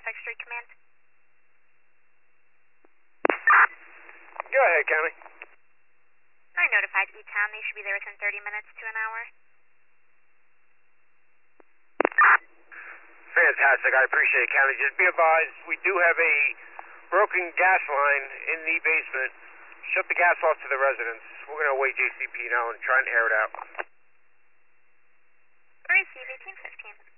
Prospect Street Command. Go ahead, County. I notified E-Town. They should be there within 30 minutes to an hour. Fantastic. I appreciate it, County. Just be advised, we do have a broken gas line in the basement. Shut the gas off to the residents. We're going to await JCP now and try and air it out. Receive 1815.